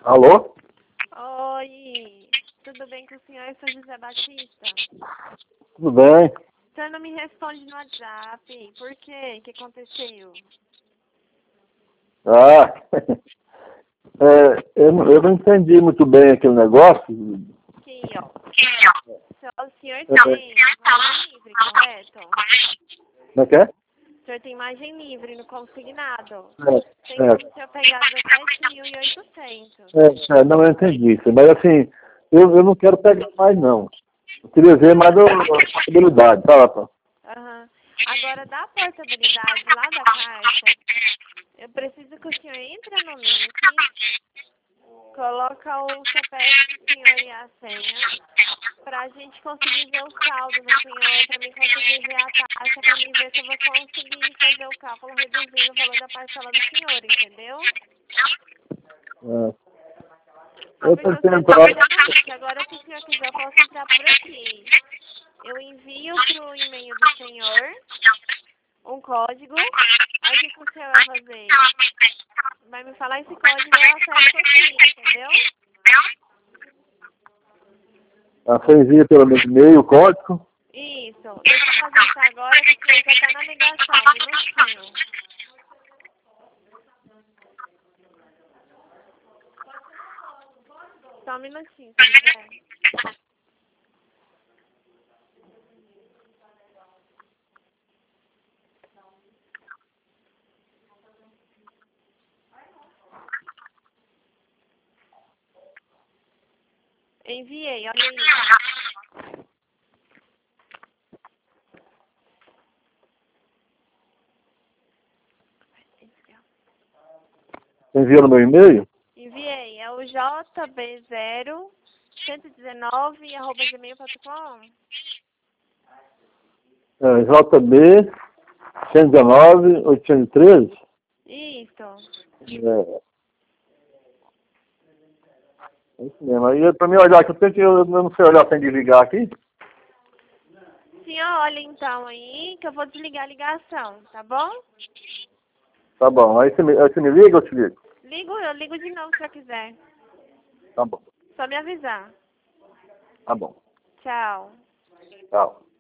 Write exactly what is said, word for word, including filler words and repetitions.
Alô? Oi, tudo bem com o senhor? Eu sou José Batista. Tudo bem? O senhor não me responde no WhatsApp. Por quê? O que aconteceu? Ah, é, eu, não- eu não entendi muito bem aquele negócio. Aqui, ó. O senhor tem margem livre, correto? Como é que é? O senhor tem margem livre no consignado. É, Tem é, como o senhor pegar dezessete mil e oitocentos. é, é, não, eu entendi isso. Mas assim, eu, eu não quero pegar mais, não. Eu queria ver mais a a possibilidade, tá, rapaz? Aham. Agora, da portabilidade lá da caixa, eu preciso que o senhor entre no link, coloca o C P F do senhor e a senha, pra gente conseguir ver o saldo do senhor, pra mim conseguir ver a taxa, pra mim ver se eu vou conseguir fazer o cálculo reduzindo o valor da parcela do senhor, entendeu? É. Só Eu porque o pretendo senhor tá entrar. fazendo o link. Agora, se o senhor quiser, eu posso entrar por aqui. Eu envio pro e-mail do senhor um código. Aí o que, que o senhor vai fazer? Vai me falar esse código e eu acesso aqui, entendeu? Você envia pelo meu e-mail o código. Isso. Deixa eu fazer isso agora, que o senhor já tá na ligação. Um minutinho. Só um minutinho, se quiser. Enviei, olha aí. Você envia no meu e-mail? Enviei. É o J B zero um um nove arroba gmail ponto com. É, J B cento e dezenove, oitocentos e treze. Isso. É, é isso mesmo. Aí, pra mim olhar aqui, eu, tenho que, eu não sei olhar sem desligar aqui. Senhor, olha então aí, que eu vou desligar a ligação, tá bom? Tá bom. Aí você me, aí você me liga ou eu te ligo? Ligo, eu ligo de novo se eu quiser. Tá bom. Só me avisar. Tá bom. Tchau. Tchau.